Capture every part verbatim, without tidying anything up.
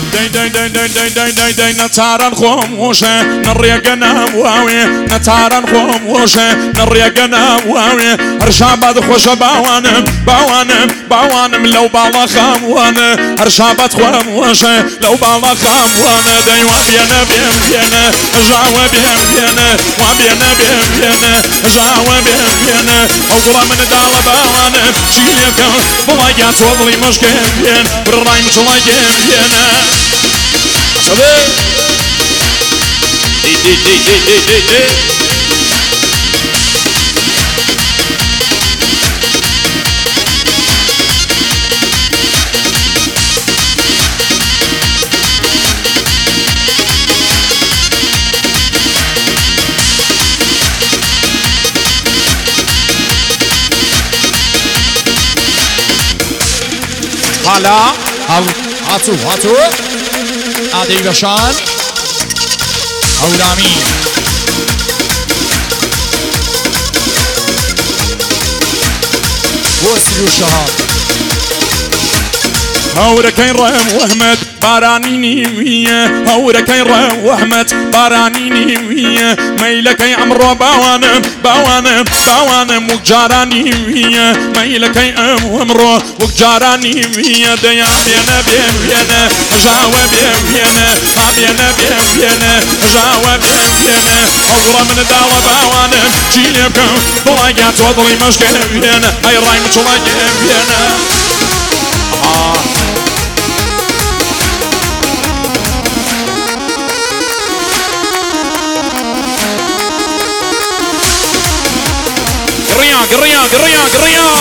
داي داي داي داي داي داي داي داي نتارن خموشه نريقنا واوي نتارن خموشه نريقنا واوي هرشابات خوش باوانم باوانم باوانم لو بالا خاموانه هرشابات خموشه لو بالا خاموانه داي وبينا بيم بينا جاوا بيم بينا وبينا بيم بينا جاوا بيم بينا اوغلا من دال باوانم شيليكم بلايات وضلي مشكين بين بالراي متلاقين بينا صدق دي دي دي دي دي دي دي حالا هاتو هاتو عادی بشان هورامی وسلو شهاب هوركين رام واحمد بارانيني ويا هوركين رام واحمد بارانيني ويا ميلكي عمرو باوانم باوانم باوانم وجاراني ويا ميلكي ام عمرو وجاراني ويا ديا بينا بيم بينا جاوا بيم بينا بينا بيم بينا جاوا بيم بينا اغرى من دال باوانم جيلكم بلايات وضلي مشكين بينا هاي رايم تلاقين بينا آه قريان قريان قريان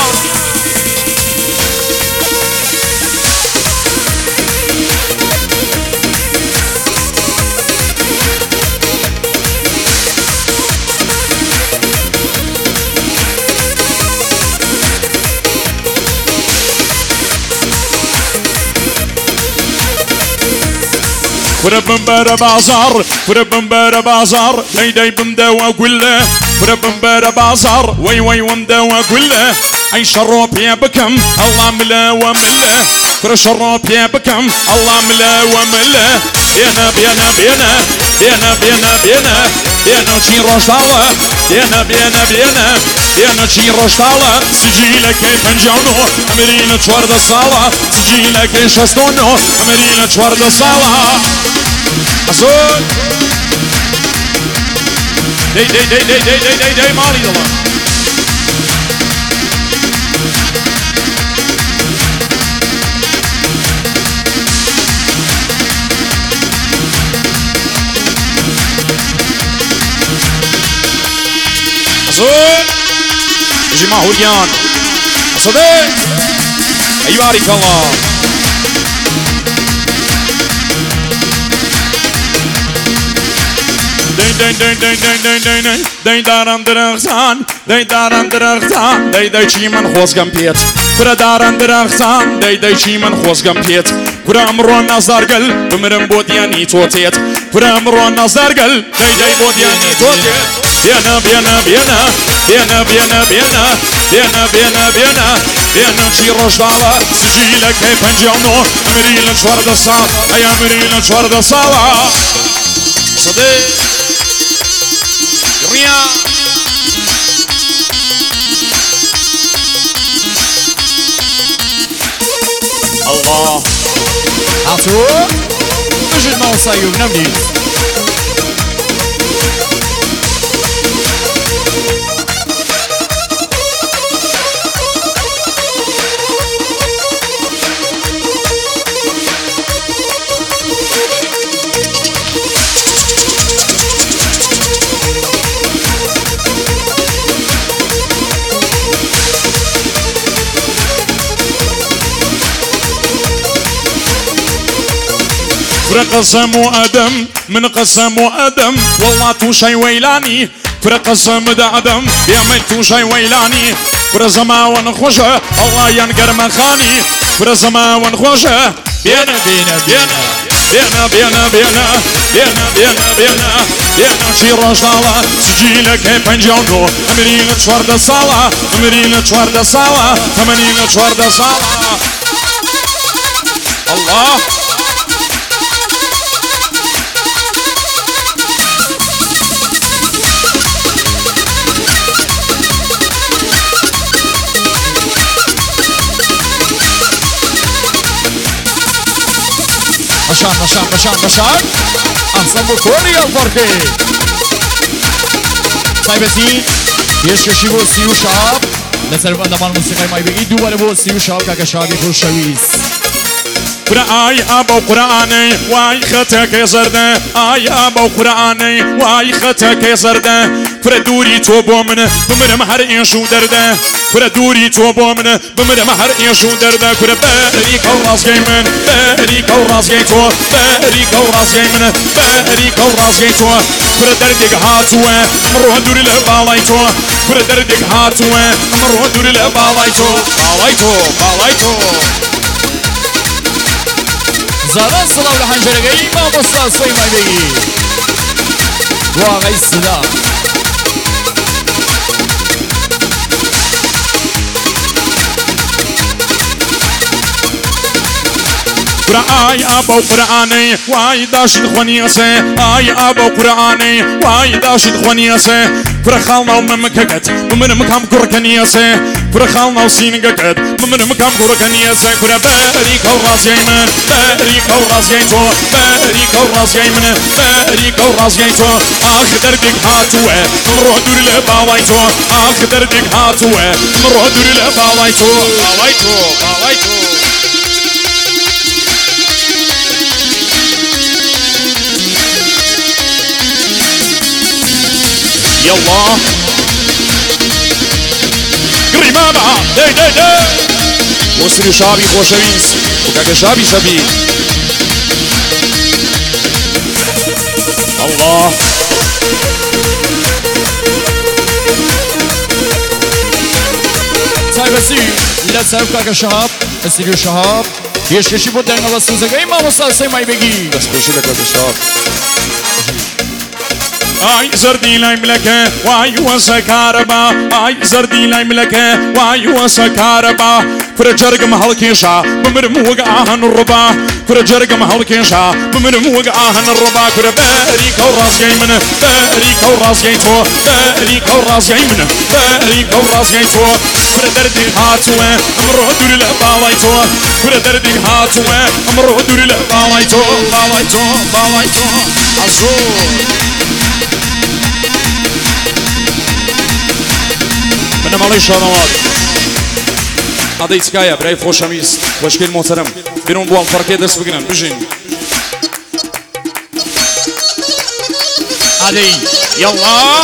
فرب بمبارة بازار فرب بمبارة بازار داي داي بمدا واقول له فرب بمبارة بازار وي وي ومدا واقول له اي شروب يا بكم الله ملا وملا فر شروب يا بكم الله ملا وملا بينا بينا بينا بينا بينا بينا بينا شي روشتالا بينا بينا بينا بينا شي روشتالا سجيلك كيف نجاونو امرينا تورد الصالة سجيلك كيف شستونو امرينا تورد الصالة أصول دي دي دي دي دي دي دي دي مالي الله أصول يجي معه هوليان أصدق أي بارك الله داي داي داي داي داي داي داي داي دارم درختان داي دارم درختان داي داي چی من خوزگم پیت برا دارم درختان داي داي چی من خوزگم پیت برا امرو نظر گل بمرم بودیانی توتیت برا امرو نظر گل داي داي بودیانی توتیت بیانا بیانا بیانا بیانا بیانا بیانا بیانا بیانا بیانا بیانا چی روشدالا سجیلک هی پنجانو امریل چورد سال ای امریل چورد سالا صدق ريا الله هاتو اجد ما وصايو بنبني فرقسم وأدم من قسم وأدم والله تو شي ويلاني فرقسم دا أدم بيعمل تو شي ويلاني فرزما ونخوشه الله ينقر مخاني فرزما ونخوشه بينا بينا بينا بينا بينا بينا بينا بينا بينا بينا شي روشدالا سجيلك هي بنجانو امرينا چوارده سالا امرينا چوارده سالا ثمانين چوارده سالا الله بشان بشان بشان بشان احسن بكوري الفرقي طيبتي يشكشي بو سيو شاب لسرف اندمان موسيقى ماي بيجي دوباره بو سيو شاب كاكا شابي خوشويس آی آبا قرآنی وای خطک زرده آی آبا قرآنی وای خطک زرده فر دوری تو با منه بمرم هر اینشو درده فر دوری تو با منه بمرم هر اینشو درده فر بری کل رازگی من بری کل رازگی تو بری کل رازگی من بری کل رازگی تو فر دردگ هاتوه امروه دوری لبالای تو فر دردگ هاتوه امروه دوری لبالای تو بالای تو بالای تو زادان صدا و لحنجرگی ما مستاسوی مای بگی واقعی صدا آی آبا قرآنی وای داشت خونیاسه آی آبا قرآنی وای داشت خونیاسه فرخالنا وممككت ومن مكام كوركنياسه فرخالنا وسينقكت ومن مكام كوركنياسه كورا باريك وراس يمن باريك وراس يمن باريك وراس يمن باريك وراس يمن اخ دردك هاتوه نروح دور لباوايتو اخ دردك هاتوه نروح دور لباوايتو باوايتو باوايتو يلا قريبا بها دي دي دي وصلوا شعبي خوشويس وكاك شعبي شبي الله طيبتي لا تسالف كاك شهاب استديو شهاب يشكشي بود دنگا وسوزگی ما مستاسوی مای بگی بس خوشي لك كاك شهاب آی زردی لاي ملكه واي وسكاربا آی زردی لاي ملكه واي وسكاربا فرجرق محلكيشا بمرموق آهن الربا فرجرق محلكيشا بمرموق آهن الربا كر باريك وراس يمن باريك وراس يمن باريك وراس يمن باريك وراس يمن كر دردي هاتوه امرو دور لباوايتو كر دردي هاتوه امرو دور لباوايتو باوايتو باوايتو عزور من مالي شانوات هذا يتكايا براي خوشميس واشكال محترم بيرون بوال فرقية دست بگنن بجين عادي يلا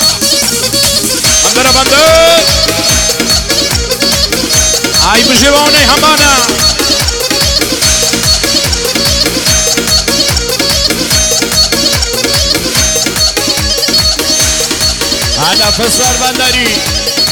بندر بندر هاي بجيبوني همانا هذا فسر بندري